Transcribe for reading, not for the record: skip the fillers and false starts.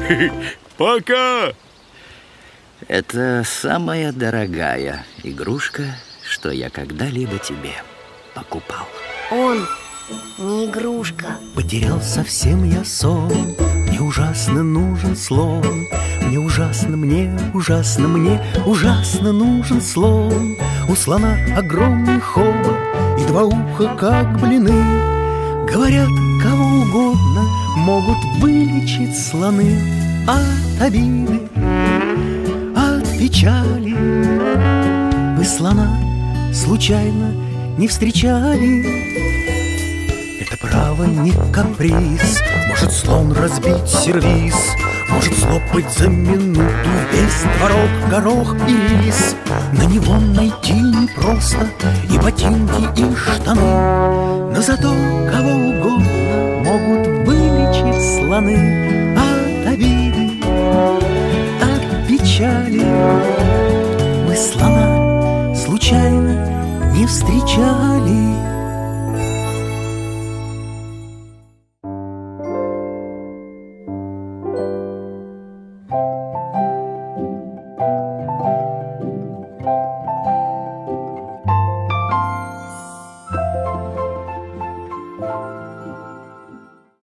Пока! Это самая дорогая игрушка, что я когда-либо тебе покупал. Он не игрушка. Потерял совсем я сон. Мне ужасно нужен слон. Мне ужасно нужен слон. У слона огромный хобот и два уха, как блины. Говорят, кого угодно могут вылечить слоны от обиды, от печали. Вы слона случайно не встречали? Это право не каприз. Может слон разбить сервиз, может слопать за минуту весь творог, горох и рис. На него найти непросто и ботинки, и штаны. Но зато кого угодно могут вылечить слоны от обиды, от печали. Мы слона случайно не встречали.